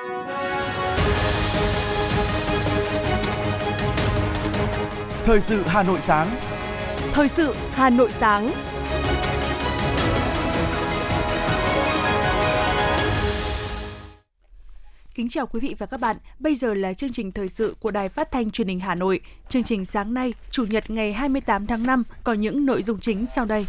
Thời sự Hà Nội sáng. Thời sự Hà Nội sáng. Kính chào quý vị và các bạn. Bây giờ là chương trình thời sự của Đài Phát thanh Truyền hình Hà Nội. Chương trình sáng nay, Chủ nhật ngày 28 tháng 5 có những nội dung chính sau đây.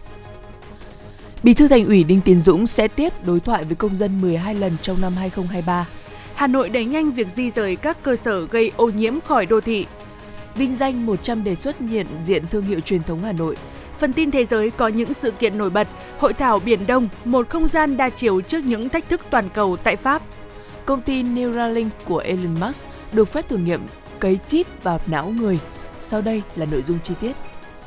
Bí thư Thành ủy Đinh Tiến Dũng sẽ tiếp đối thoại với công dân 12 lần trong năm 2023. Hà Nội đẩy nhanh việc di rời các cơ sở gây ô nhiễm khỏi đô thị. Vinh danh 100 đề xuất nhận diện thương hiệu truyền thống Hà Nội. Phần tin thế giới có những sự kiện nổi bật. Hội thảo Biển Đông, một không gian đa chiều trước những thách thức toàn cầu tại Pháp. Công ty Neuralink của Elon Musk được phép thử nghiệm cấy chip vào não người. Sau đây là nội dung chi tiết.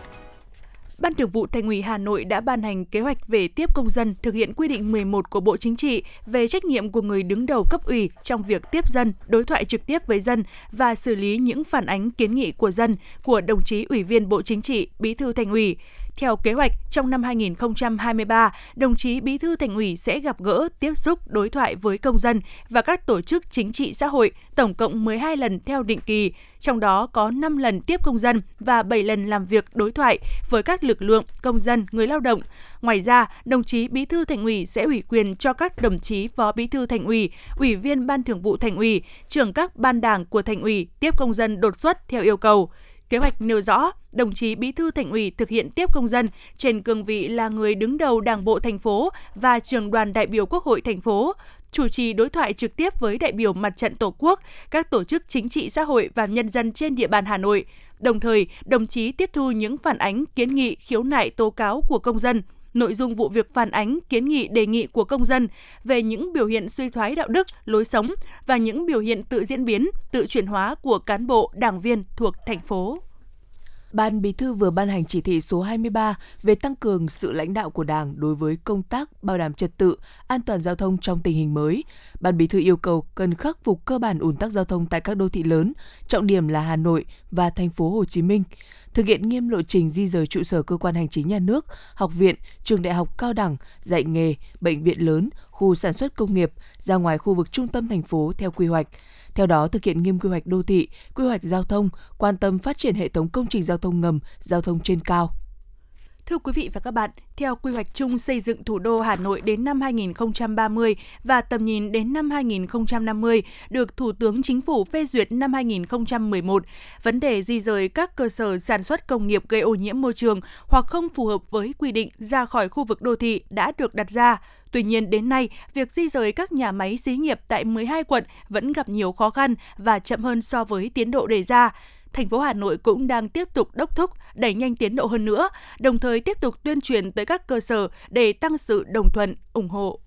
Ban Thường vụ Thành ủy Hà Nội đã ban hành kế hoạch về tiếp công dân thực hiện quy định 11 của Bộ Chính trị về trách nhiệm của người đứng đầu cấp ủy trong việc tiếp dân, đối thoại trực tiếp với dân và xử lý những phản ánh kiến nghị của dân của đồng chí Ủy viên Bộ Chính trị, Bí thư Thành ủy. Theo kế hoạch, trong năm 2023, đồng chí Bí thư Thành ủy sẽ gặp gỡ, tiếp xúc, đối thoại với công dân và các tổ chức chính trị xã hội, tổng cộng 12 lần theo định kỳ, trong đó có 5 lần tiếp công dân và 7 lần làm việc đối thoại với các lực lượng, công dân, người lao động. Ngoài ra, đồng chí Bí thư Thành ủy sẽ ủy quyền cho các đồng chí Phó Bí thư Thành ủy, Ủy viên Ban Thường vụ Thành ủy, trưởng các ban đảng của Thành ủy tiếp công dân đột xuất theo yêu cầu. Kế hoạch nêu rõ, đồng chí Bí thư Thành ủy thực hiện tiếp công dân trên cương vị là người đứng đầu Đảng bộ thành phố và Trưởng đoàn đại biểu Quốc hội thành phố, chủ trì đối thoại trực tiếp với đại biểu Mặt trận Tổ quốc, các tổ chức chính trị xã hội và nhân dân trên địa bàn Hà Nội. Đồng thời, đồng chí tiếp thu những phản ánh, kiến nghị, khiếu nại, tố cáo của công dân, nội dung vụ việc phản ánh, kiến nghị, đề nghị của công dân về những biểu hiện suy thoái đạo đức, lối sống và những biểu hiện tự diễn biến, tự chuyển hóa của cán bộ, đảng viên thuộc thành phố. Ban Bí thư vừa ban hành chỉ thị số 23 về tăng cường sự lãnh đạo của Đảng đối với công tác bảo đảm trật tự, an toàn giao thông trong tình hình mới. Ban Bí thư yêu cầu cần khắc phục cơ bản ùn tắc giao thông tại các đô thị lớn, trọng điểm là Hà Nội và thành phố Hồ Chí Minh. Thực hiện nghiêm lộ trình di rời trụ sở cơ quan hành chính nhà nước, học viện, trường đại học cao đẳng, dạy nghề, bệnh viện lớn, khu sản xuất công nghiệp ra ngoài khu vực trung tâm thành phố theo quy hoạch. Theo đó, thực hiện nghiêm quy hoạch đô thị, quy hoạch giao thông, quan tâm phát triển hệ thống công trình giao thông ngầm, giao thông trên cao. Thưa quý vị và các bạn, theo quy hoạch chung xây dựng thủ đô Hà Nội đến năm 2030 và tầm nhìn đến năm 2050 được Thủ tướng Chính phủ phê duyệt năm 2011, vấn đề di rời các cơ sở sản xuất công nghiệp gây ô nhiễm môi trường hoặc không phù hợp với quy định ra khỏi khu vực đô thị đã được đặt ra. Tuy nhiên, đến nay, việc di rời các nhà máy xí nghiệp tại 12 quận vẫn gặp nhiều khó khăn và chậm hơn so với tiến độ đề ra. Thành phố Hà Nội cũng đang tiếp tục đốc thúc đẩy nhanh tiến độ hơn nữa, đồng thời tiếp tục tuyên truyền tới các cơ sở để tăng sự đồng thuận, ủng hộ.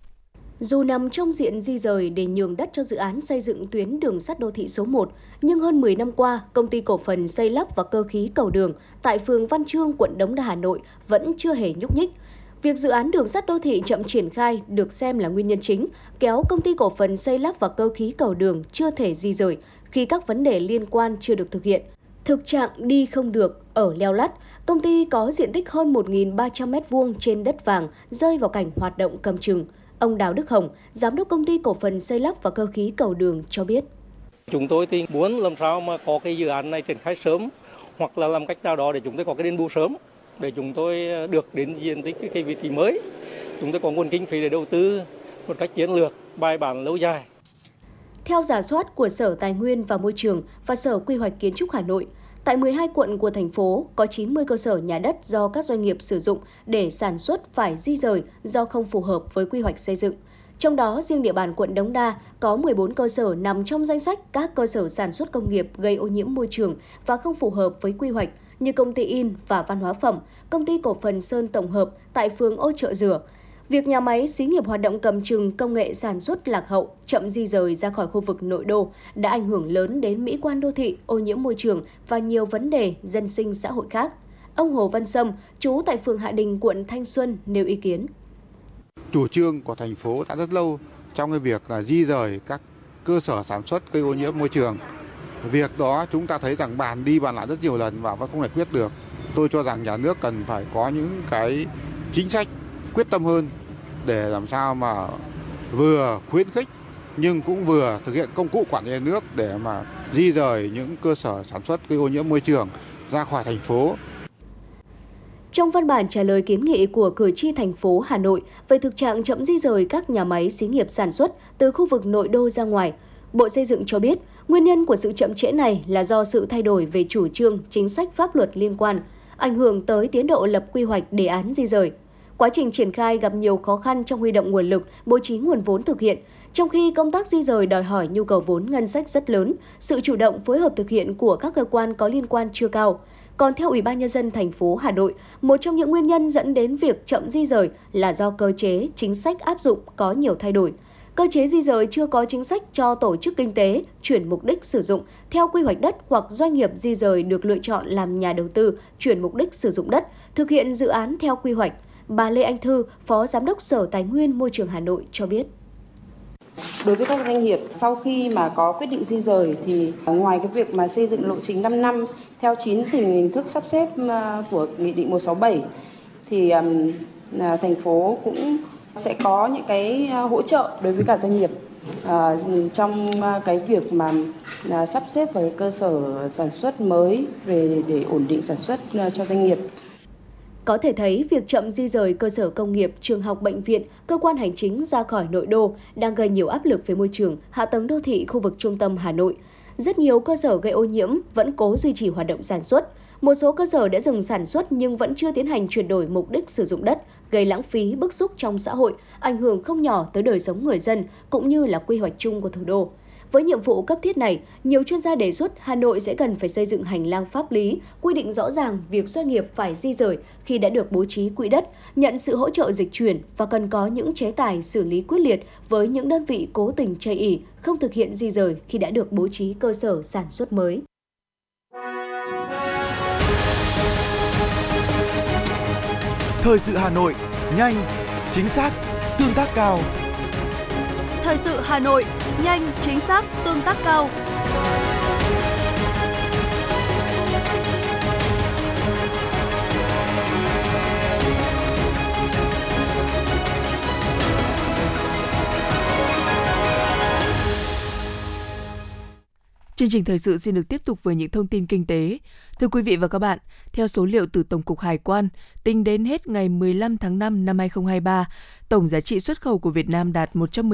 Dù nằm trong diện di rời để nhường đất cho dự án xây dựng tuyến đường sắt đô thị số 1, nhưng hơn 10 năm qua, Công ty Cổ phần Xây lắp và Cơ khí Cầu Đường tại phường Văn Chương, quận Đống Đa, Hà Nội vẫn chưa hề nhúc nhích. Việc dự án đường sắt đô thị chậm triển khai được xem là nguyên nhân chính kéo Công ty Cổ phần Xây lắp và Cơ khí Cầu Đường chưa thể di rời khi các vấn đề liên quan chưa được thực hiện. Thực trạng đi không được, ở leo lắt, công ty có diện tích hơn 1.300 m² trên đất vàng rơi vào cảnh hoạt động cầm chừng. Ông Đào Đức Hồng, Giám đốc Công ty Cổ phần Xây lắp và Cơ khí Cầu Đường cho biết. Chúng tôi thì muốn làm sao mà có cái dự án này triển khai sớm hoặc là làm cách nào đó để chúng tôi có cái đền bù sớm, để chúng tôi được đến diện tích cái vị trí mới. Chúng tôi có nguồn kinh phí để đầu tư một cách chiến lược, bài bản lâu dài. Theo rà soát của Sở Tài nguyên và Môi trường và Sở Quy hoạch Kiến trúc Hà Nội, tại 12 quận của thành phố có 90 cơ sở nhà đất do các doanh nghiệp sử dụng để sản xuất phải di rời do không phù hợp với quy hoạch xây dựng. Trong đó, riêng địa bàn quận Đống Đa có 14 cơ sở nằm trong danh sách các cơ sở sản xuất công nghiệp gây ô nhiễm môi trường và không phù hợp với quy hoạch như Công ty In và Văn hóa phẩm, Công ty Cổ phần Sơn Tổng hợp tại phường Ô Chợ Dừa. Việc nhà máy xí nghiệp hoạt động cầm chừng, công nghệ sản xuất lạc hậu, chậm di rời ra khỏi khu vực nội đô đã ảnh hưởng lớn đến mỹ quan đô thị, ô nhiễm môi trường và nhiều vấn đề dân sinh xã hội khác. Ông Hồ Văn Sâm, trú tại phường Hạ Đình, quận Thanh Xuân nêu ý kiến. Chủ trương của thành phố đã rất lâu trong cái việc là di rời các cơ sở sản xuất gây ô nhiễm môi trường. Việc đó chúng ta thấy rằng bàn đi bàn lại rất nhiều lần và vẫn không giải quyết được. Tôi cho rằng nhà nước cần phải có những cái chính sách quyết tâm hơn để làm sao mà vừa khuyến khích nhưng cũng vừa thực hiện công cụ quản lý nhà nước để mà di rời những cơ sở sản xuất gây ô nhiễm môi trường ra khỏi thành phố. Trong văn bản trả lời kiến nghị của cử tri thành phố Hà Nội về thực trạng chậm di rời các nhà máy xí nghiệp sản xuất từ khu vực nội đô ra ngoài, Bộ Xây dựng cho biết nguyên nhân của sự chậm trễ này là do sự thay đổi về chủ trương, chính sách pháp luật liên quan, ảnh hưởng tới tiến độ lập quy hoạch đề án di rời. Quá trình triển khai gặp nhiều khó khăn trong huy động nguồn lực, bố trí nguồn vốn thực hiện. Trong khi công tác di rời đòi hỏi nhu cầu vốn ngân sách rất lớn, sự chủ động phối hợp thực hiện của các cơ quan có liên quan chưa cao. Còn theo Ủy ban Nhân dân thành phố Hà Nội, một trong những nguyên nhân dẫn đến việc chậm di rời là do cơ chế, chính sách áp dụng có nhiều thay đổi. Cơ chế di rời chưa có chính sách cho tổ chức kinh tế chuyển mục đích sử dụng theo quy hoạch đất hoặc doanh nghiệp di rời được lựa chọn làm nhà đầu tư chuyển mục đích sử dụng đất, thực hiện dự án theo quy hoạch. Bà Lê Anh Thư, Phó Giám đốc Sở Tài nguyên Môi trường Hà Nội cho biết. Đối với các doanh nghiệp, sau khi mà có quyết định di rời thì ngoài cái việc mà xây dựng lộ trình 5 năm theo 9 hình thức sắp xếp của Nghị định 167 thì thành phố cũng sẽ có những cái hỗ trợ đối với cả doanh nghiệp trong cái việc mà sắp xếp vào cái cơ sở sản xuất mới về để ổn định sản xuất cho doanh nghiệp. Có thể thấy, việc chậm di rời cơ sở công nghiệp, trường học, bệnh viện, cơ quan hành chính ra khỏi nội đô đang gây nhiều áp lực về môi trường, hạ tầng đô thị khu vực trung tâm Hà Nội. Rất nhiều cơ sở gây ô nhiễm vẫn cố duy trì hoạt động sản xuất. Một số cơ sở đã dừng sản xuất nhưng vẫn chưa tiến hành chuyển đổi mục đích sử dụng đất, gây lãng phí, bức xúc trong xã hội, ảnh hưởng không nhỏ tới đời sống người dân cũng như là quy hoạch chung của thủ đô. Với nhiệm vụ cấp thiết này, nhiều chuyên gia đề xuất Hà Nội sẽ cần phải xây dựng hành lang pháp lý, quy định rõ ràng việc doanh nghiệp phải di rời khi đã được bố trí quỹ đất, nhận sự hỗ trợ dịch chuyển và cần có những chế tài xử lý quyết liệt với những đơn vị cố tình chây ỳ, không thực hiện di rời khi đã được bố trí cơ sở sản xuất mới. Thời sự Hà Nội, nhanh, chính xác, tương tác cao. Thời sự Hà Nội, nhanh, chính xác, tương tác cao. Chương trình thời sự xin được tiếp tục với những thông tin kinh tế. Thưa quý vị và các bạn, theo số liệu từ Tổng cục Hải quan, tính đến hết ngày 15 tháng 5 năm 2023, tổng giá trị xuất khẩu của Việt Nam đạt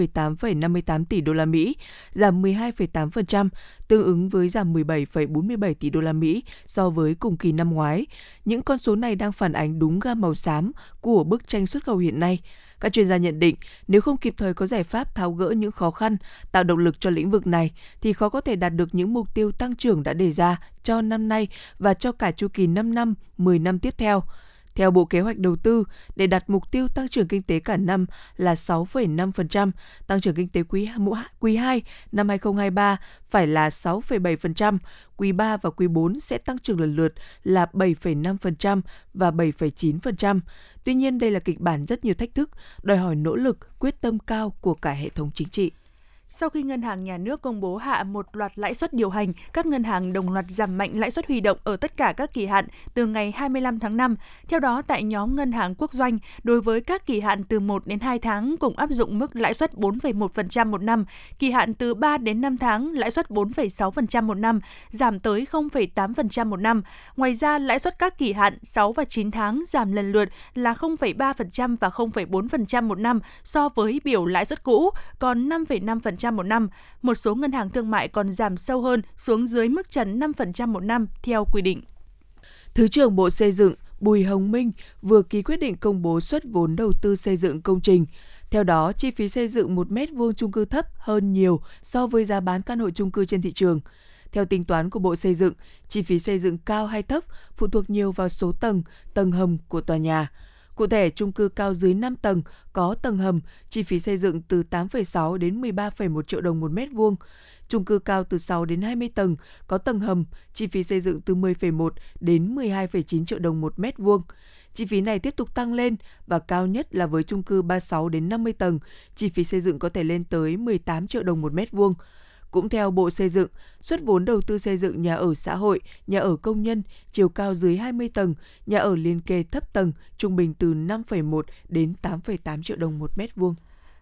118,58 tỷ đô la Mỹ, giảm 12,8%, tương ứng với giảm 17,47 tỷ đô la Mỹ so với cùng kỳ năm ngoái. Những con số này đang phản ánh đúng gam màu xám của bức tranh xuất khẩu hiện nay. Các chuyên gia nhận định, nếu không kịp thời có giải pháp tháo gỡ những khó khăn, tạo động lực cho lĩnh vực này, thì khó có thể đạt được những mục tiêu tăng trưởng đã đề ra cho năm nay và cho cả chu kỳ 5 năm, 10 năm tiếp theo. Theo Bộ Kế hoạch Đầu tư, để đạt mục tiêu tăng trưởng kinh tế cả năm là 6,5%, tăng trưởng kinh tế quý 2 năm 2023 phải là 6,7%, quý 3 và quý 4 sẽ tăng trưởng lần lượt là 7,5% và 7,9%. Tuy nhiên, đây là kịch bản rất nhiều thách thức, đòi hỏi nỗ lực, quyết tâm cao của cả hệ thống chính trị. Sau khi Ngân hàng Nhà nước công bố hạ một loạt lãi suất điều hành, các ngân hàng đồng loạt giảm mạnh lãi suất huy động ở tất cả các kỳ hạn từ ngày 25 tháng 5. Theo đó, tại nhóm Ngân hàng Quốc doanh, đối với các kỳ hạn từ 1 đến 2 tháng cùng áp dụng mức lãi suất 4,1% một năm, kỳ hạn từ 3 đến 5 tháng lãi suất 4,6% một năm, giảm tới 0,8% một năm. Ngoài ra, lãi suất các kỳ hạn 6 và 9 tháng giảm lần lượt là 0,3% và 0,4% một năm so với biểu lãi suất cũ, còn 5,5% một năm. Một số ngân hàng thương mại còn giảm sâu hơn xuống dưới mức trần 5% một năm theo quy định. Thứ trưởng Bộ Xây dựng Bùi Hồng Minh vừa ký quyết định công bố suất vốn đầu tư xây dựng công trình. Theo đó, chi phí xây dựng 1 mét vuông chung cư thấp hơn nhiều so với giá bán căn hộ chung cư trên thị trường. Theo tính toán của Bộ Xây dựng, chi phí xây dựng cao hay thấp phụ thuộc nhiều vào số tầng hầm của tòa nhà. Cụ thể, chung cư cao dưới 5 tầng có tầng hầm, chi phí xây dựng từ 8,6 đến 13,1 triệu đồng một mét vuông. Chung cư cao từ 6 đến 20 tầng có tầng hầm, chi phí xây dựng từ 10,1 đến 12,9 triệu đồng một mét vuông. Chi phí này tiếp tục tăng lên và cao nhất là với chung cư 36 đến 50 tầng, chi phí xây dựng có thể lên tới 18 triệu đồng một mét vuông. Cũng theo Bộ Xây dựng, suất vốn đầu tư xây dựng nhà ở xã hội, nhà ở công nhân, chiều cao dưới 20 tầng, nhà ở liền kề thấp tầng, trung bình từ 5,1 đến 8,8 triệu đồng một mét vuông.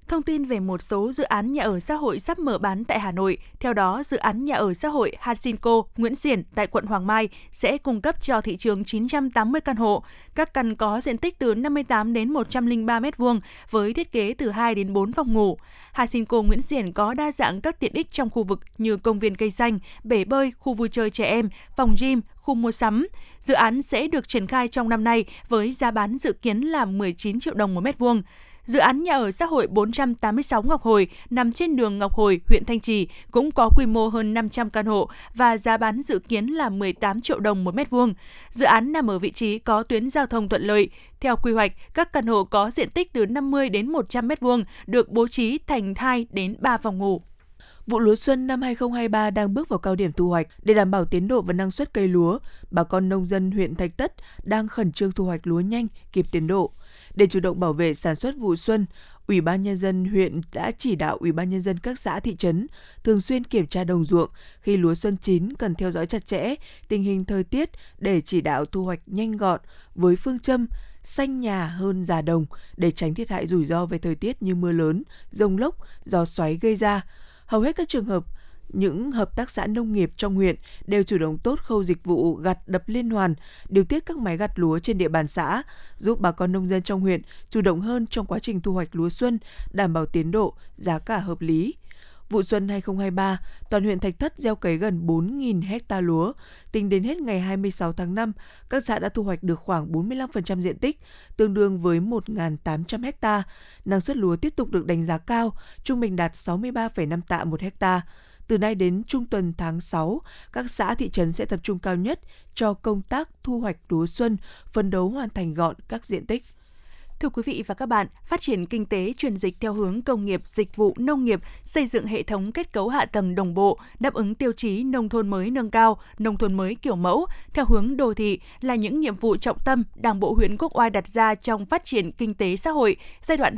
Thông tin về một số dự án nhà ở xã hội sắp mở bán tại Hà Nội. Theo đó, dự án nhà ở xã hội Hasinco Nguyễn Xiển tại quận Hoàng Mai sẽ cung cấp cho thị trường 980 căn hộ. Các căn có diện tích từ 58 đến 103 m2 với thiết kế từ 2 đến 4 phòng ngủ. Hasinco Nguyễn Xiển có đa dạng các tiện ích trong khu vực như công viên cây xanh, bể bơi, khu vui chơi trẻ em, phòng gym, khu mua sắm. Dự án sẽ được triển khai trong năm nay với giá bán dự kiến là 19 triệu đồng một mét vuông. Dự án nhà ở xã hội 486 Ngọc Hồi nằm trên đường Ngọc Hồi, huyện Thanh Trì cũng có quy mô hơn 500 căn hộ và giá bán dự kiến là 18 triệu đồng một mét vuông. Dự án nằm ở vị trí có tuyến giao thông thuận lợi. Theo quy hoạch, các căn hộ có diện tích từ 50 đến 100 mét vuông được bố trí thành 2 đến 3 phòng ngủ. Vụ lúa xuân năm 2023 đang bước vào cao điểm thu hoạch. Để đảm bảo tiến độ và năng suất cây lúa, bà con nông dân huyện Thạch Thất đang khẩn trương thu hoạch lúa nhanh, kịp tiến độ. Để chủ động bảo vệ sản xuất vụ xuân, Ủy ban Nhân dân huyện đã chỉ đạo Ủy ban Nhân dân các xã thị trấn thường xuyên kiểm tra đồng ruộng. Khi lúa xuân chín cần theo dõi chặt chẽ tình hình thời tiết để chỉ đạo thu hoạch nhanh gọn với phương châm xanh nhà hơn già đồng để tránh thiệt hại rủi ro về thời tiết như mưa lớn, dông lốc, gió xoáy gây ra. Hầu hết các trường hợp, những hợp tác xã nông nghiệp trong huyện đều chủ động tốt khâu dịch vụ gặt đập liên hoàn, điều tiết các máy gặt lúa trên địa bàn xã, giúp bà con nông dân trong huyện chủ động hơn trong quá trình thu hoạch lúa xuân, đảm bảo tiến độ, giá cả hợp lý. Vụ xuân 2023, toàn huyện Thạch Thất gieo cấy gần 4.000 ha lúa. Tính đến hết ngày 26 tháng 5, các xã đã thu hoạch được khoảng 45% diện tích, tương đương với 1.800 ha. Năng suất lúa tiếp tục được đánh giá cao, trung bình đạt 63,5 tạ một ha. Từ nay đến trung tuần tháng 6, các xã thị trấn sẽ tập trung cao nhất cho công tác thu hoạch lúa xuân, phấn đấu hoàn thành gọn các diện tích. Thưa quý vị và các bạn, phát triển kinh tế chuyển dịch theo hướng công nghiệp, dịch vụ, nông nghiệp, xây dựng hệ thống kết cấu hạ tầng đồng bộ, đáp ứng tiêu chí nông thôn mới nâng cao, nông thôn mới kiểu mẫu, theo hướng đô thị là những nhiệm vụ trọng tâm Đảng bộ huyện Quốc Oai đặt ra trong phát triển kinh tế xã hội giai đoạn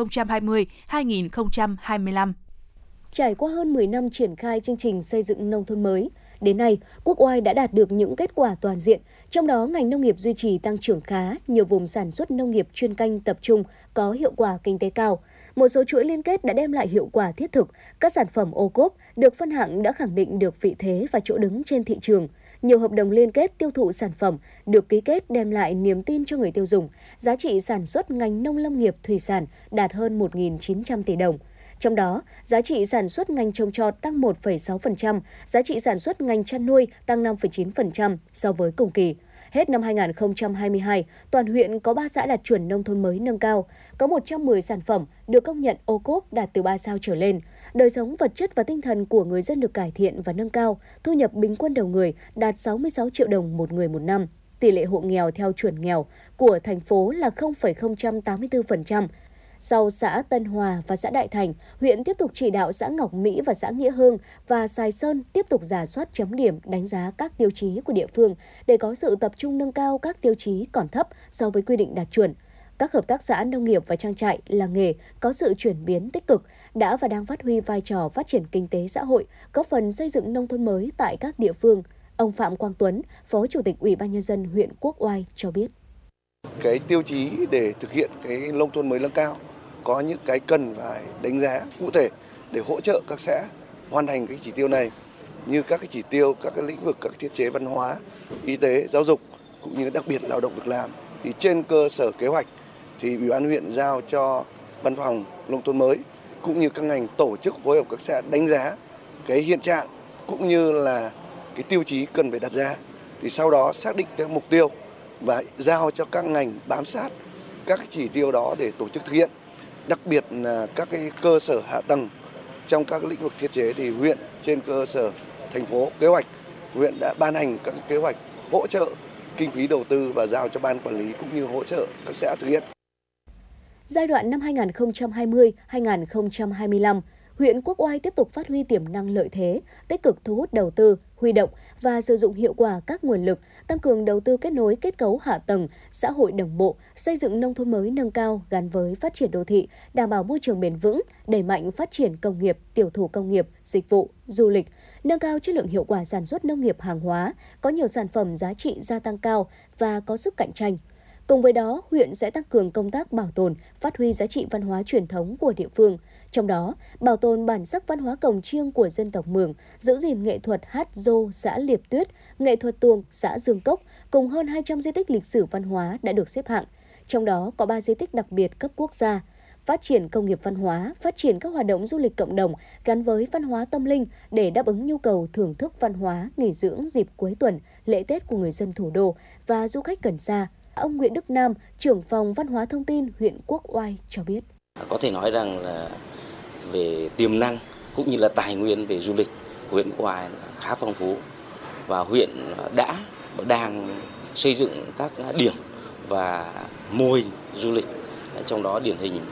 2020-2025. Trải qua hơn 10 năm triển khai chương trình xây dựng nông thôn mới, đến nay, Quốc Oai đã đạt được những kết quả toàn diện, trong đó ngành nông nghiệp duy trì tăng trưởng khá, nhiều vùng sản xuất nông nghiệp chuyên canh tập trung có hiệu quả kinh tế cao. Một số chuỗi liên kết đã đem lại hiệu quả thiết thực, các sản phẩm ô cốp được phân hạng đã khẳng định được vị thế và chỗ đứng trên thị trường. Nhiều hợp đồng liên kết tiêu thụ sản phẩm được ký kết đem lại niềm tin cho người tiêu dùng. Giá trị sản xuất ngành nông lâm nghiệp thủy sản đạt hơn 1.900 tỷ đồng. Trong đó, giá trị sản xuất ngành trồng trọt tăng 1,6%, giá trị sản xuất ngành chăn nuôi tăng 5,9% so với cùng kỳ. Hết năm 2022, toàn huyện có 3 xã đạt chuẩn nông thôn mới nâng cao, có 110 sản phẩm được công nhận ô cốp đạt từ 3 sao trở lên. Đời sống vật chất và tinh thần của người dân được cải thiện và nâng cao, thu nhập bình quân đầu người đạt 66 triệu đồng một người một năm. Tỷ lệ hộ nghèo theo chuẩn nghèo của thành phố là 0,084%. Sau xã Tân Hòa và xã Đại Thành, huyện tiếp tục chỉ đạo xã Ngọc Mỹ và xã Nghĩa Hương và Sài Sơn tiếp tục rà soát chấm điểm đánh giá các tiêu chí của địa phương để có sự tập trung nâng cao các tiêu chí còn thấp so với quy định đạt chuẩn. Các hợp tác xã nông nghiệp và trang trại, làng nghề có sự chuyển biến tích cực, đã và đang phát huy vai trò phát triển kinh tế xã hội, góp phần xây dựng nông thôn mới tại các địa phương. Ông Phạm Quang Tuấn, Phó Chủ tịch Ủy ban Nhân dân huyện Quốc Oai cho biết. Cái tiêu chí để thực hiện cái nông thôn mới nâng cao có những cái cần phải đánh giá cụ thể để hỗ trợ các xã hoàn thành cái chỉ tiêu này, như các cái chỉ tiêu, các cái lĩnh vực, các thiết chế văn hóa, y tế, giáo dục cũng như đặc biệt lao động việc làm. Thì trên cơ sở kế hoạch thì Ủy ban huyện giao cho Văn phòng nông thôn mới cũng như các ngành tổ chức phối hợp các xã đánh giá cái hiện trạng cũng như là cái tiêu chí cần phải đặt ra. Thì sau đó xác định cái mục tiêu và giao cho các ngành bám sát các cái chỉ tiêu đó để tổ chức thực hiện. Đặc biệt là các cái cơ sở hạ tầng trong các lĩnh vực thiết chế thì huyện trên cơ sở thành phố kế hoạch, huyện đã ban hành các kế hoạch hỗ trợ kinh phí đầu tư và giao cho ban quản lý cũng như hỗ trợ các xã thực hiện. Giai đoạn năm 2020-2025, huyện Quốc Oai tiếp tục phát huy tiềm năng lợi thế, tích cực thu hút đầu tư, huy động và sử dụng hiệu quả các nguồn lực, tăng cường đầu tư kết nối kết cấu hạ tầng, xã hội đồng bộ, xây dựng nông thôn mới nâng cao gắn với phát triển đô thị, đảm bảo môi trường bền vững, đẩy mạnh phát triển công nghiệp, tiểu thủ công nghiệp, dịch vụ, du lịch, nâng cao chất lượng hiệu quả sản xuất nông nghiệp hàng hóa, có nhiều sản phẩm giá trị gia tăng cao và có sức cạnh tranh. Cùng với đó, huyện sẽ tăng cường công tác bảo tồn, phát huy giá trị văn hóa truyền thống của địa phương. Trong đó, bảo tồn bản sắc văn hóa cồng chiêng của dân tộc Mường, giữ gìn nghệ thuật hát dô xã Liệp Tuyết, nghệ thuật tuồng xã Dương Cốc, cùng hơn 200 di tích lịch sử văn hóa đã được xếp hạng. Trong đó có 3 di tích đặc biệt cấp quốc gia. Phát triển công nghiệp văn hóa, phát triển các hoạt động du lịch cộng đồng gắn với văn hóa tâm linh để đáp ứng nhu cầu thưởng thức văn hóa, nghỉ dưỡng dịp cuối tuần, lễ Tết của người dân thủ đô và du khách gần xa. Ông Nguyễn Đức Nam, trưởng phòng Văn hóa Thông tin huyện Quốc Oai cho biết. Có thể nói rằng là về tiềm năng cũng như là tài nguyên về du lịch của huyện Quốc Oai khá phong phú, và huyện đã và đang xây dựng các điểm và mô hình du lịch, trong đó điển hình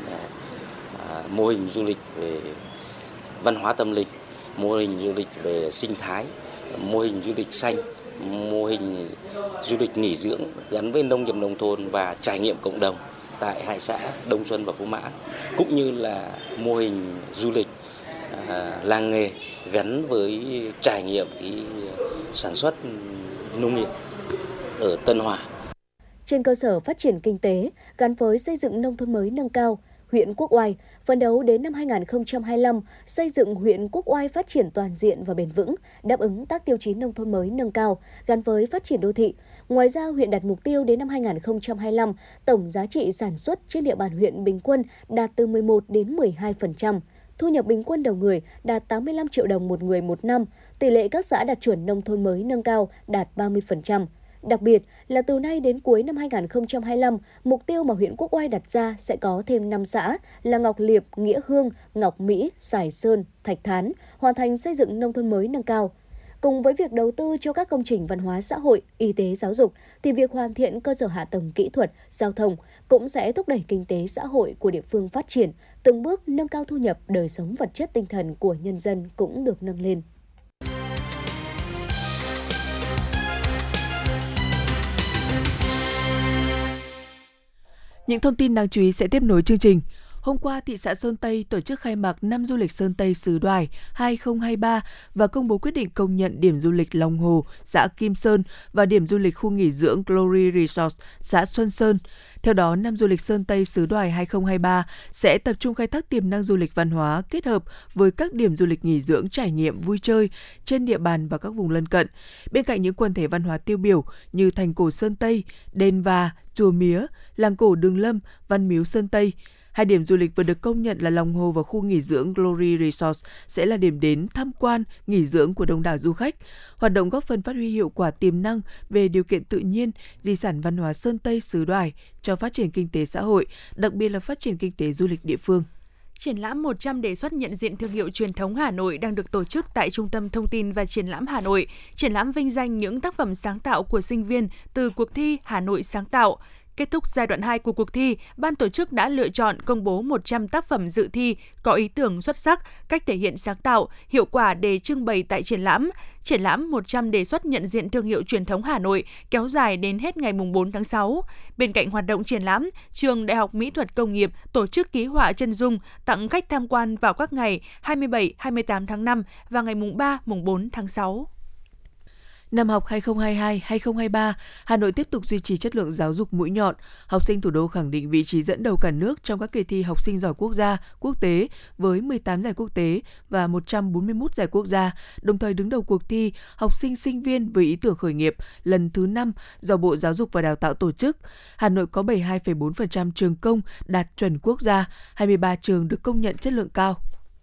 mô hình du lịch về văn hóa tâm linh, mô hình du lịch về sinh thái, mô hình du lịch xanh, mô hình du lịch nghỉ dưỡng gắn với nông nghiệp nông thôn và trải nghiệm cộng đồng tại hai xã Đông Xuân và Phú Mã, cũng như là mô hình du lịch làng nghề gắn với trải nghiệm sản xuất nông nghiệp ở Tân Hòa. Trên cơ sở phát triển kinh tế gắn với xây dựng nông thôn mới nâng cao, huyện Quốc Oai phấn đấu đến năm 2025 xây dựng huyện Quốc Oai phát triển toàn diện và bền vững, đáp ứng các tiêu chí nông thôn mới nâng cao gắn với phát triển đô thị. Ngoài ra, huyện đặt mục tiêu đến năm 2025, tổng giá trị sản xuất trên địa bàn huyện bình quân đạt từ 11 đến 12%. Thu nhập bình quân đầu người đạt 85 triệu đồng một người một năm, tỷ lệ các xã đạt chuẩn nông thôn mới nâng cao đạt 30%. Đặc biệt là từ nay đến cuối năm 2025, mục tiêu mà huyện Quốc Oai đặt ra sẽ có thêm 5 xã là Ngọc Liệp, Nghĩa Hương, Ngọc Mỹ, Sài Sơn, Thạch Thán, hoàn thành xây dựng nông thôn mới nâng cao. Cùng với việc đầu tư cho các công trình văn hóa xã hội, y tế, giáo dục, thì việc hoàn thiện cơ sở hạ tầng kỹ thuật, giao thông cũng sẽ thúc đẩy kinh tế xã hội của địa phương phát triển, từng bước nâng cao thu nhập, đời sống vật chất tinh thần của nhân dân cũng được nâng lên. Những thông tin đáng chú ý sẽ tiếp nối chương trình. Hôm qua, thị xã Sơn Tây tổ chức khai mạc năm du lịch Sơn Tây xứ Đoài 2023 và công bố quyết định công nhận điểm du lịch Long Hồ, xã Kim Sơn và điểm du lịch khu nghỉ dưỡng Glory Resort, xã Xuân Sơn. Theo đó, năm du lịch Sơn Tây xứ Đoài 2023 sẽ tập trung khai thác tiềm năng du lịch văn hóa kết hợp với các điểm du lịch nghỉ dưỡng trải nghiệm vui chơi trên địa bàn và các vùng lân cận. Bên cạnh những quần thể văn hóa tiêu biểu như thành cổ Sơn Tây, đền Và, chùa Mía, làng cổ Đường Lâm, Văn Miếu Sơn Tây, 2 điểm du lịch vừa được công nhận là Long Hồ và khu nghỉ dưỡng Glory Resort sẽ là điểm đến tham quan, nghỉ dưỡng của đông đảo du khách. Hoạt động góp phần phát huy hiệu quả tiềm năng về điều kiện tự nhiên, di sản văn hóa Sơn Tây xứ Đoài cho phát triển kinh tế xã hội, đặc biệt là phát triển kinh tế du lịch địa phương. Triển lãm 100 đề xuất nhận diện thương hiệu truyền thống Hà Nội đang được tổ chức tại Trung tâm Thông tin và Triển lãm Hà Nội. Triển lãm vinh danh những tác phẩm sáng tạo của sinh viên từ cuộc thi Hà Nội sáng tạo. Kết thúc giai đoạn 2 của cuộc thi, ban tổ chức đã lựa chọn công bố 100 tác phẩm dự thi có ý tưởng xuất sắc, cách thể hiện sáng tạo, hiệu quả để trưng bày tại triển lãm. Triển lãm 100 đề xuất nhận diện thương hiệu truyền thống Hà Nội kéo dài đến hết ngày 4 tháng 6. Bên cạnh hoạt động triển lãm, Trường Đại học Mỹ thuật Công nghiệp tổ chức ký họa chân dung tặng khách tham quan vào các ngày 27, 28 tháng 5 và ngày 3, 4 tháng 6. Năm học 2022-2023, Hà Nội tiếp tục duy trì chất lượng giáo dục mũi nhọn. Học sinh thủ đô khẳng định vị trí dẫn đầu cả nước trong các kỳ thi học sinh giỏi quốc gia, quốc tế với 18 giải quốc tế và 141 giải quốc gia, đồng thời đứng đầu cuộc thi học sinh sinh viên với ý tưởng khởi nghiệp lần thứ 5 do Bộ Giáo dục và Đào tạo tổ chức. Hà Nội có 72,4% trường công đạt chuẩn quốc gia, 23 trường được công nhận chất lượng cao.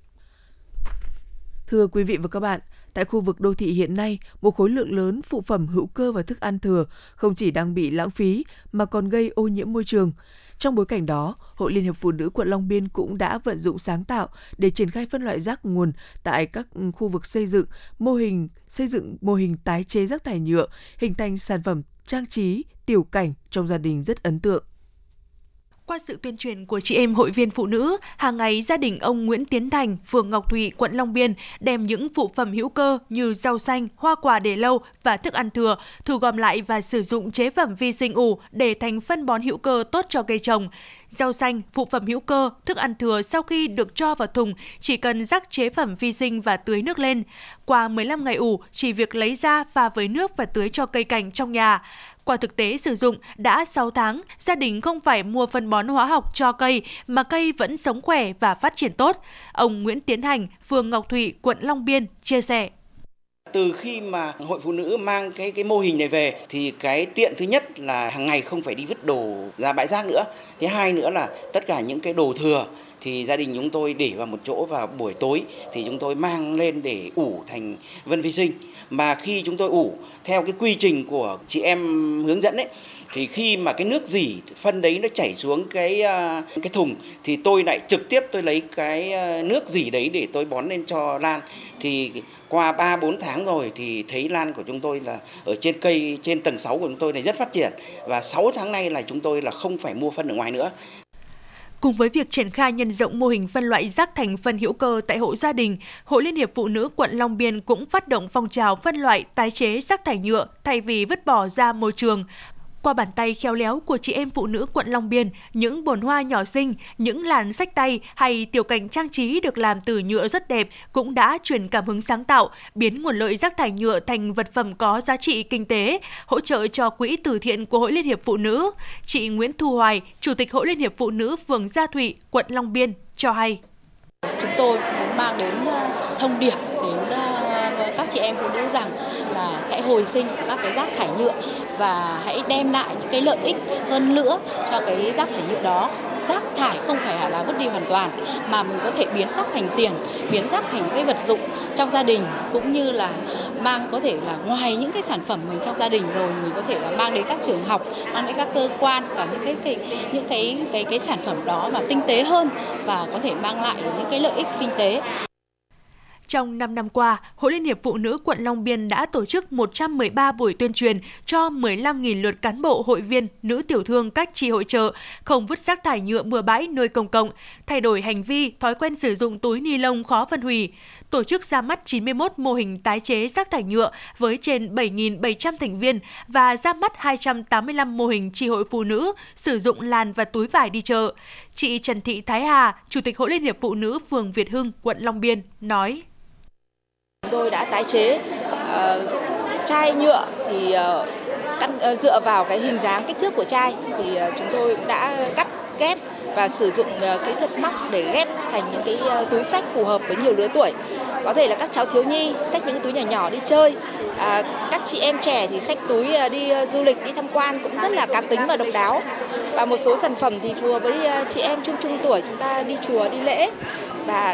Thưa quý vị và các bạn, tại khu vực đô thị hiện nay, một khối lượng lớn phụ phẩm hữu cơ và thức ăn thừa không chỉ đang bị lãng phí mà còn gây ô nhiễm môi trường. Trong bối cảnh đó, Hội Liên hiệp Phụ nữ quận Long Biên cũng đã vận dụng sáng tạo để triển khai phân loại rác nguồn tại các khu vực xây dựng mô hình tái chế rác thải nhựa, hình thành sản phẩm trang trí, tiểu cảnh trong gia đình rất ấn tượng. Qua sự tuyên truyền của chị em hội viên phụ nữ, hàng ngày gia đình ông Nguyễn Tiến Thành, phường Ngọc Thụy, quận Long Biên đem những phụ phẩm hữu cơ như rau xanh, hoa quả để lâu và thức ăn thừa, thu gom lại và sử dụng chế phẩm vi sinh ủ để thành phân bón hữu cơ tốt cho cây trồng. Rau xanh, phụ phẩm hữu cơ, thức ăn thừa sau khi được cho vào thùng chỉ cần rắc chế phẩm vi sinh và tưới nước lên. Qua 15 ngày ủ, chỉ việc lấy ra pha với nước và tưới cho cây cảnh trong nhà. Qua thực tế sử dụng, đã 6 tháng, gia đình không phải mua phân bón hóa học cho cây, mà cây vẫn sống khỏe và phát triển tốt. Ông Nguyễn Tiến Hành, phường Ngọc Thụy, quận Long Biên, chia sẻ. Từ khi mà Hội Phụ Nữ mang cái mô hình này về thì cái tiện thứ nhất là hàng ngày không phải đi vứt đồ ra bãi rác nữa. Thứ hai nữa là tất cả những cái đồ thừa thì gia đình chúng tôi để vào một chỗ vào buổi tối thì chúng tôi mang lên để ủ thành phân vi sinh. Mà khi chúng tôi ủ theo cái quy trình của chị em hướng dẫn ấy, thì khi mà cái nước rỉ phân đấy nó chảy xuống cái thùng thì tôi lại trực tiếp tôi lấy cái nước rỉ đấy để tôi bón lên cho lan. Thì qua 3-4 tháng rồi thì thấy lan của chúng tôi là ở trên cây, trên tầng 6 của chúng tôi này rất phát triển. Và 6 tháng nay là chúng tôi là không phải mua phân ở ngoài nữa. Cùng với việc triển khai nhân rộng mô hình phân loại rác thành phân hữu cơ tại hộ gia đình, Hội Liên hiệp Phụ nữ quận Long Biên cũng phát động phong trào phân loại tái chế rác thải nhựa thay vì vứt bỏ ra môi trường. Qua bàn tay khéo léo của chị em phụ nữ quận Long Biên, những bồn hoa nhỏ xinh, những làn xách tay hay tiểu cảnh trang trí được làm từ nhựa rất đẹp cũng đã truyền cảm hứng sáng tạo, biến nguồn lợi rác thải nhựa thành vật phẩm có giá trị kinh tế, hỗ trợ cho quỹ từ thiện của Hội Liên hiệp Phụ nữ. Chị Nguyễn Thu Hoài, Chủ tịch Hội Liên hiệp Phụ nữ phường Gia Thụy, quận Long Biên cho hay. Chúng tôi muốn mang đến thông điệp đến các chị em phụ nữ rằng là hãy hồi sinh các cái rác thải nhựa và hãy đem lại những cái lợi ích hơn nữa cho cái rác thải nhựa đó. Rác thải không phải là vứt đi hoàn toàn mà mình có thể biến rác thành tiền, biến rác thành những cái vật dụng trong gia đình, cũng như là có thể là ngoài những cái sản phẩm mình trong gia đình rồi mình có thể là mang đến các trường học, mang đến các cơ quan và những cái sản phẩm đó mà tinh tế hơn và có thể mang lại những cái lợi ích kinh tế. Trong 5 năm qua, Hội Liên hiệp Phụ nữ quận Long Biên đã tổ chức 113 buổi tuyên truyền cho 15.000 lượt cán bộ, hội viên, nữ tiểu thương các chi hội chợ không vứt rác thải nhựa bừa bãi nơi công cộng, thay đổi hành vi, thói quen sử dụng túi ni lông khó phân hủy, tổ chức ra mắt 91 mô hình tái chế rác thải nhựa với trên 7.700 thành viên và ra mắt 285 mô hình chi hội phụ nữ sử dụng làn và túi vải đi chợ. Chị Trần Thị Thái Hà, Chủ tịch Hội Liên hiệp Phụ nữ phường Việt Hưng, quận Long Biên nói: Chúng tôi đã tái chế chai nhựa thì dựa vào cái hình dáng kích thước của chai thì chúng tôi cũng đã cắt ghép và sử dụng kỹ thuật móc để ghép thành những cái túi xách phù hợp với nhiều lứa tuổi. Có thể là các cháu thiếu nhi xách những cái túi nhỏ nhỏ đi chơi, các chị em trẻ thì xách túi đi du lịch, đi tham quan cũng rất là cá tính và độc đáo. Và một số sản phẩm thì phù hợp với chị em trung tuổi chúng ta đi chùa, đi lễ. Và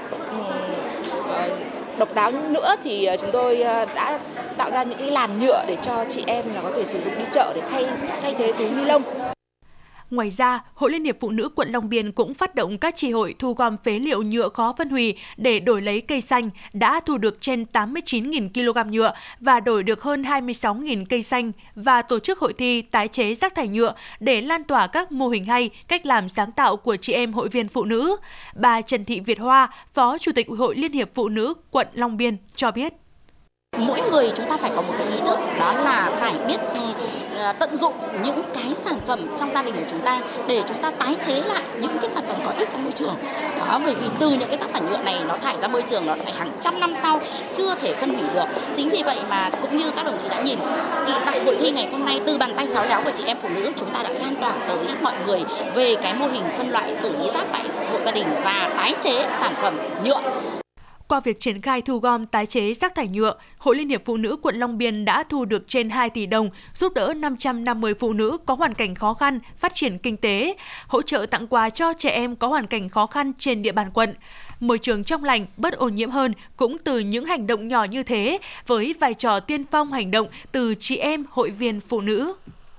độc đáo nữa thì chúng tôi đã tạo ra những cái làn nhựa để cho chị em là có thể sử dụng đi chợ để thay thế túi ni lông. Ngoài ra, Hội Liên hiệp Phụ nữ quận Long Biên cũng phát động các chi hội thu gom phế liệu nhựa khó phân hủy để đổi lấy cây xanh, đã thu được trên 89.000 kg nhựa và đổi được hơn 26.000 cây xanh, và tổ chức hội thi tái chế rác thải nhựa để lan tỏa các mô hình hay, cách làm sáng tạo của chị em hội viên phụ nữ. Bà Trần Thị Việt Hoa, Phó Chủ tịch Hội Liên hiệp Phụ nữ quận Long Biên cho biết: Mỗi người chúng ta phải có một cái ý thức, đó là phải biết tận dụng những cái sản phẩm trong gia đình của chúng ta để chúng ta tái chế lại những cái sản phẩm có ích trong môi trường. Đó, bởi vì từ những cái rác thải nhựa này nó thải ra môi trường nó phải hàng trăm năm sau chưa thể phân hủy được. Chính vì vậy mà cũng như các đồng chí đã nhìn thì tại hội thi ngày hôm nay, từ bàn tay khéo léo của chị em phụ nữ, chúng ta đã lan tỏa tới mọi người về cái mô hình phân loại xử lý rác tại hộ gia đình và tái chế sản phẩm nhựa. Qua việc triển khai thu gom tái chế rác thải nhựa, Hội Liên hiệp Phụ nữ quận Long Biên đã thu được trên 2 tỷ đồng, giúp đỡ 550 phụ nữ có hoàn cảnh khó khăn phát triển kinh tế, hỗ trợ tặng quà cho trẻ em có hoàn cảnh khó khăn trên địa bàn quận. Môi trường trong lành, bớt ô nhiễm hơn cũng từ những hành động nhỏ như thế, với vai trò tiên phong hành động từ chị em hội viên phụ nữ.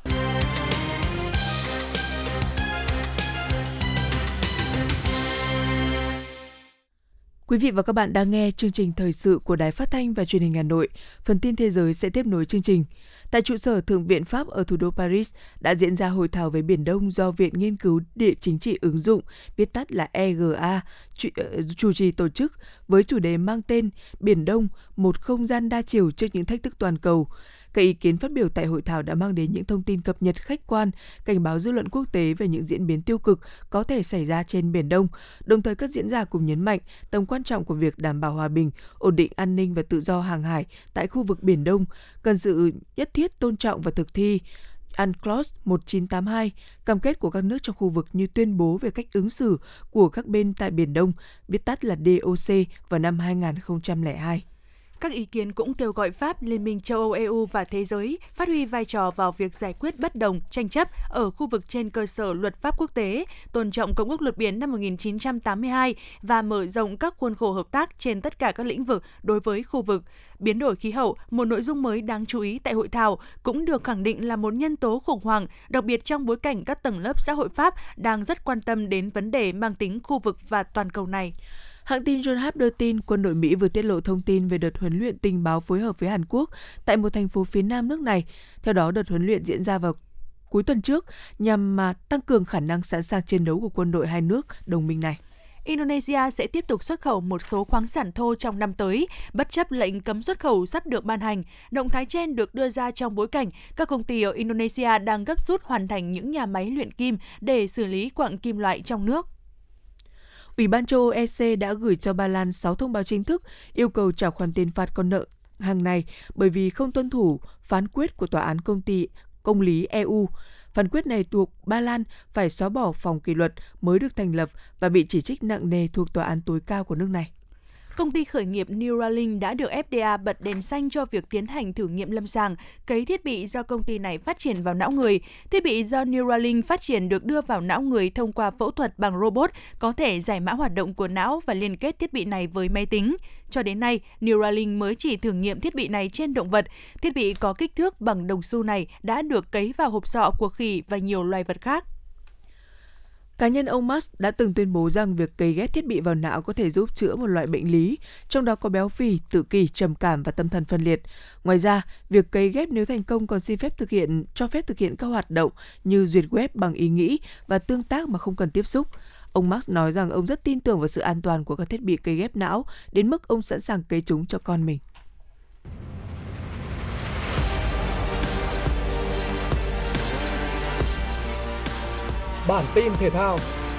Quý vị và các bạn đang nghe chương trình thời sự của Đài Phát thanh và Truyền hình Hà Nội. Phần tin thế giới sẽ tiếp nối chương trình. Tại trụ sở Thượng viện Pháp ở thủ đô Paris đã diễn ra hội thảo về Biển Đông do Viện Nghiên cứu Địa chính trị ứng dụng, viết tắt là EGA, chủ trì tổ chức, với chủ đề mang tên Biển Đông, một không gian đa chiều trước những thách thức toàn cầu. Các ý kiến phát biểu tại hội thảo đã mang đến những thông tin cập nhật khách quan, cảnh báo dư luận quốc tế về những diễn biến tiêu cực có thể xảy ra trên Biển Đông. Đồng thời, các diễn giả cùng nhấn mạnh tầm quan trọng của việc đảm bảo hòa bình, ổn định an ninh và tự do hàng hải tại khu vực Biển Đông, cần sự nhất thiết tôn trọng và thực thi UNCLOS 1982, cam kết của các nước trong khu vực như tuyên bố về cách ứng xử của các bên tại Biển Đông, viết tắt là DOC, vào năm 2002. Các ý kiến cũng kêu gọi Pháp, Liên minh châu Âu EU và thế giới phát huy vai trò vào việc giải quyết bất đồng, tranh chấp ở khu vực trên cơ sở luật pháp quốc tế, tôn trọng Công ước Luật Biển năm 1982 và mở rộng các khuôn khổ hợp tác trên tất cả các lĩnh vực đối với khu vực. Biến đổi khí hậu, một nội dung mới đáng chú ý tại hội thảo, cũng được khẳng định là một nhân tố khủng hoảng, đặc biệt trong bối cảnh các tầng lớp xã hội Pháp đang rất quan tâm đến vấn đề mang tính khu vực và toàn cầu này. Hãng tin Yonhap đưa tin quân đội Mỹ vừa tiết lộ thông tin về đợt huấn luyện tình báo phối hợp với Hàn Quốc tại một thành phố phía nam nước này. Theo đó, đợt huấn luyện diễn ra vào cuối tuần trước nhằm tăng cường khả năng sẵn sàng chiến đấu của quân đội hai nước đồng minh này. Indonesia sẽ tiếp tục xuất khẩu một số khoáng sản thô trong năm tới, bất chấp lệnh cấm xuất khẩu sắp được ban hành. Động thái trên được đưa ra trong bối cảnh các công ty ở Indonesia đang gấp rút hoàn thành những nhà máy luyện kim để xử lý quặng kim loại trong nước. Ủy ban châu Âu EC đã gửi cho Ba Lan 6 thông báo chính thức yêu cầu trả khoản tiền phạt con nợ hàng này bởi vì không tuân thủ phán quyết của Tòa án Công lý EU. Phán quyết này buộc Ba Lan phải xóa bỏ phòng kỷ luật mới được thành lập và bị chỉ trích nặng nề thuộc Tòa án tối cao của nước này. Công ty khởi nghiệp Neuralink đã được FDA bật đèn xanh cho việc tiến hành thử nghiệm lâm sàng cấy thiết bị do công ty này phát triển vào não người. Thiết bị do Neuralink phát triển được đưa vào não người thông qua phẫu thuật bằng robot, có thể giải mã hoạt động của não và liên kết thiết bị này với máy tính. Cho đến nay, Neuralink mới chỉ thử nghiệm thiết bị này trên động vật. Thiết bị có kích thước bằng đồng xu này đã được cấy vào hộp sọ của khỉ và nhiều loài vật khác. Cá nhân ông Musk đã từng tuyên bố rằng việc cấy ghép thiết bị vào não có thể giúp chữa một loại bệnh lý, trong đó có béo phì, tự kỷ, trầm cảm và tâm thần phân liệt. Ngoài ra, việc cấy ghép nếu thành công còn cho phép thực hiện các hoạt động như duyệt web bằng ý nghĩ và tương tác mà không cần tiếp xúc. Ông Musk nói rằng ông rất tin tưởng vào sự an toàn của các thiết bị cấy ghép não, đến mức ông sẵn sàng cấy chúng cho con mình. Bản tin thể thao.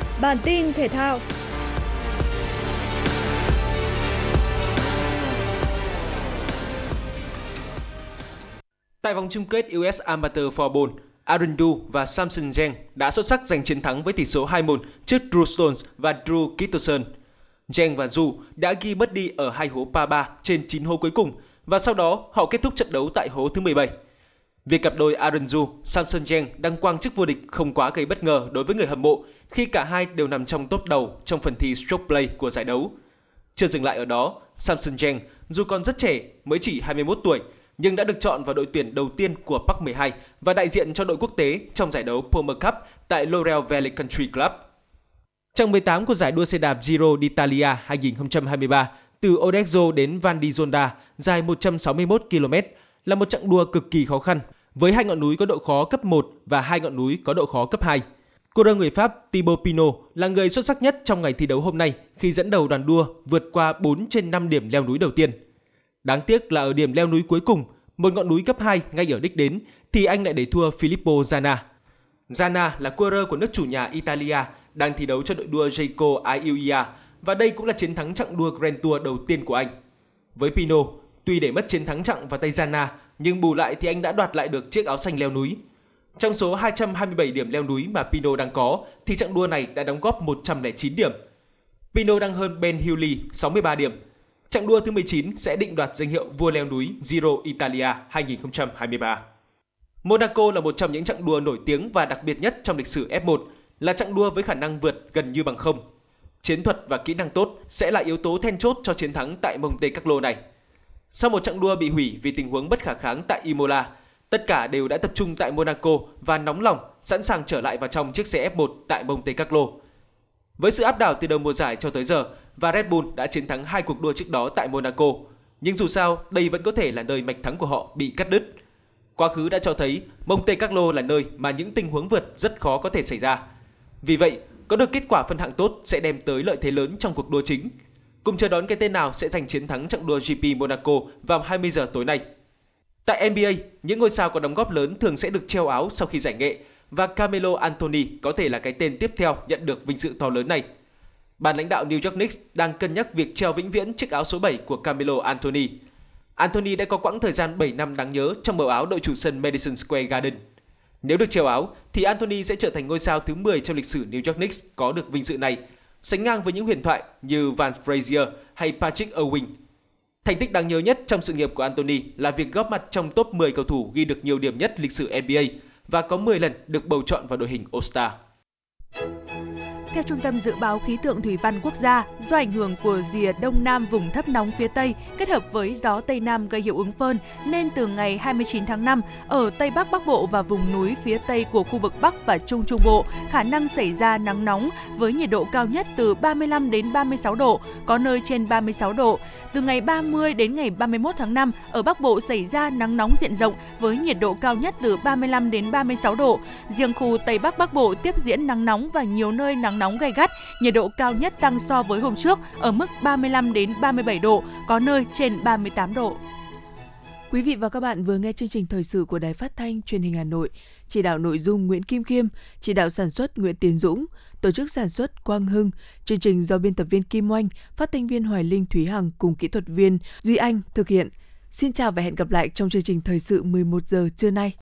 Tại vòng chung kết US Amateur Floorball, Aaron Du và Samson Zheng đã xuất sắc giành chiến thắng với tỷ số 2-1 trước Drew Stones và Drew Kittelson. Zheng và Du đã ghi birdie ở hai hố par 3 trên 9 hố cuối cùng và sau đó họ kết thúc trận đấu tại hố thứ 17. Việc cặp đôi Aaron Du, Samson Zheng đăng quang chức vô địch không quá gây bất ngờ đối với người hâm mộ khi cả hai đều nằm trong top đầu trong phần thi stroke play của giải đấu. Chưa dừng lại ở đó, Samson Zheng dù còn rất trẻ, mới chỉ 21 tuổi, nhưng đã được chọn vào đội tuyển đầu tiên của Park 12 và đại diện cho đội quốc tế trong giải đấu Palmer Cup tại Laurel Valley Country Club. Trong 18 của giải đua xe đạp Giro d'Italia 2023, từ Odezzo đến Val di Zonda, dài 161 km, là một chặng đua cực kỳ khó khăn, với 2 ngọn núi có độ khó cấp 1 và 2 ngọn núi có độ khó cấp 2. Cô đua người Pháp Thibaut Pinot là người xuất sắc nhất trong ngày thi đấu hôm nay khi dẫn đầu đoàn đua vượt qua 4 trên 5 điểm leo núi đầu tiên. Đáng tiếc là ở điểm leo núi cuối cùng, một ngọn núi cấp 2 ngay ở đích đến, thì anh lại để thua Filippo Ganna. Ganna là coureur của nước chủ nhà Italia, đang thi đấu cho đội đua Jayco Aiguilla, và đây cũng là chiến thắng chặng đua Grand Tour đầu tiên của anh. Với Pinot, tuy để mất chiến thắng chặng vào tay Ganna, nhưng bù lại thì anh đã đoạt lại được chiếc áo xanh leo núi. Trong số 227 điểm leo núi mà Pinot đang có, thì chặng đua này đã đóng góp 109 điểm. Pinot đang hơn Ben Hewley 63 điểm. Chặng đua thứ 19 sẽ định đoạt danh hiệu vua leo núi Giro Italia 2023. Monaco là một trong những chặng đua nổi tiếng và đặc biệt nhất trong lịch sử F1, là chặng đua với khả năng vượt gần như bằng không. Chiến thuật và kỹ năng tốt sẽ là yếu tố then chốt cho chiến thắng tại Monte Carlo này. Sau một chặng đua bị hủy vì tình huống bất khả kháng tại Imola, tất cả đều đã tập trung tại Monaco và nóng lòng, sẵn sàng trở lại vào trong chiếc xe F1 tại Monte Carlo. Với sự áp đảo từ đầu mùa giải cho tới giờ, và Red Bull đã chiến thắng 2 cuộc đua trước đó tại Monaco, nhưng dù sao, đây vẫn có thể là nơi mạch thắng của họ bị cắt đứt. Quá khứ đã cho thấy Monte Carlo là nơi mà những tình huống vượt rất khó có thể xảy ra. Vì vậy, có được kết quả phân hạng tốt sẽ đem tới lợi thế lớn trong cuộc đua chính. Cùng chờ đón cái tên nào sẽ giành chiến thắng chặng đua GP Monaco vào 20 giờ tối nay. Tại NBA, những ngôi sao có đóng góp lớn thường sẽ được treo áo sau khi giải nghệ, và Carmelo Anthony có thể là cái tên tiếp theo nhận được vinh dự to lớn này. Ban lãnh đạo New York Knicks đang cân nhắc việc treo vĩnh viễn chiếc áo số 7 của Carmelo Anthony. Anthony đã có quãng thời gian 7 năm đáng nhớ trong màu áo đội chủ sân Madison Square Garden. Nếu được treo áo, thì Anthony sẽ trở thành ngôi sao thứ 10 trong lịch sử New York Knicks có được vinh dự này, sánh ngang với những huyền thoại như Van Frazier hay Patrick Ewing. Thành tích đáng nhớ nhất trong sự nghiệp của Anthony là việc góp mặt trong top 10 cầu thủ ghi được nhiều điểm nhất lịch sử NBA và có 10 lần được bầu chọn vào đội hình All-Star. Theo Trung tâm Dự báo Khí tượng Thủy văn Quốc gia, do ảnh hưởng của rìa Đông Nam vùng thấp nóng phía Tây kết hợp với gió Tây Nam gây hiệu ứng phơn, nên từ ngày 29 tháng 5, ở Tây Bắc Bắc Bộ và vùng núi phía Tây của khu vực Bắc và Trung Trung Bộ khả năng xảy ra nắng nóng với nhiệt độ cao nhất từ 35 đến 36 độ, có nơi trên 36 độ. Từ ngày 30 đến ngày 31 tháng 5, ở Bắc Bộ xảy ra nắng nóng diện rộng với nhiệt độ cao nhất từ 35 đến 36 độ. Riêng khu Tây Bắc Bắc Bộ tiếp diễn nắng nóng và nhiều nơi nắng nóng gay gắt, nhiệt độ cao nhất tăng so với hôm trước ở mức 35 đến 37 độ, có nơi trên 38 độ. Quý vị và các bạn vừa nghe chương trình thời sự của Đài Phát thanh Truyền hình Hà Nội. Chỉ đạo nội dung Nguyễn Kim Khiêm, chỉ đạo sản xuất Nguyễn Tiến Dũng, tổ chức sản xuất Quang Hưng. Chương trình do biên tập viên Kim Oanh, phát thanh viên Hoài Linh, Thúy Hằng cùng kỹ thuật viên Duy Anh thực hiện. Xin chào và hẹn gặp lại trong chương trình thời sự 11 giờ trưa nay.